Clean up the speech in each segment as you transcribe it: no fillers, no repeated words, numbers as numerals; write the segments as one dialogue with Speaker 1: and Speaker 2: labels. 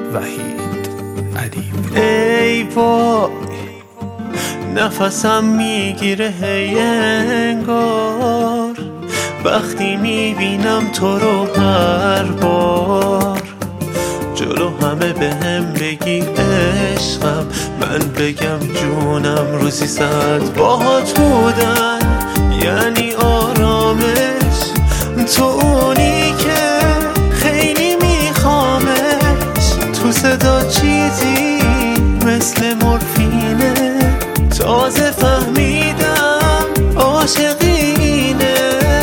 Speaker 1: وحید علی.
Speaker 2: ای وای نفسم میگیره هی انگار وقتی میبینم تو رو هر بار. جلو همه بهم بگی عشقم، من بگم جونم، روزی صد باهات بودن یعنی آرامش. تو اونی که خیلی میخوامش، تو صدا چیزی مثل مورفینه. تازه فهمیدم عاشقینه.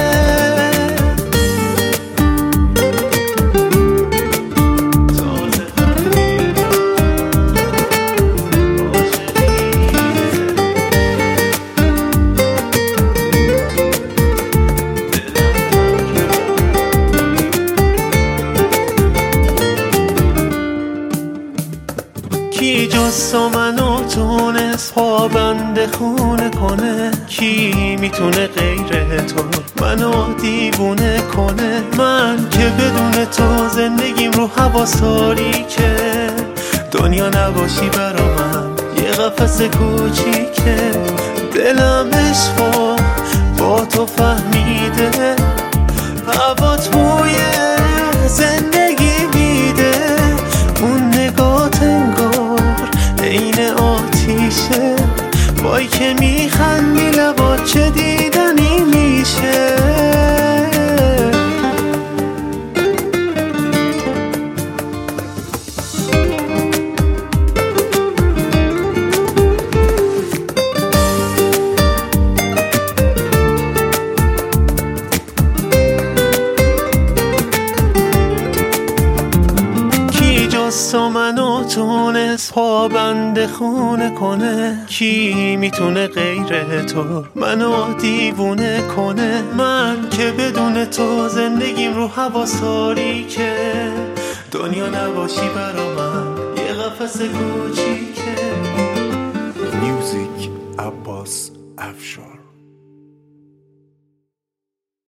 Speaker 2: کی جز منو تونست پابند خونه کنه؟ کی میتونه غیر تو منو دیوونه کنه؟ من که بدون تو زندگیم رو هواساری که دنیا نباشی برا من یه قفس کوچیکه. دلم عشقو با تو فهمیده، هوات بوی زندگی میده. اون نگات انگار عین آتیشه، وای که میخندی لبات چه دیدنی میشه. تو منو تونست پابند خونه کنه؟ کی میتونه غیر تو منو دیوونه کنه؟ من که بدون تو زندگیم رو هواساری که دنیا نباشی برا من یه قفس کوچیکه.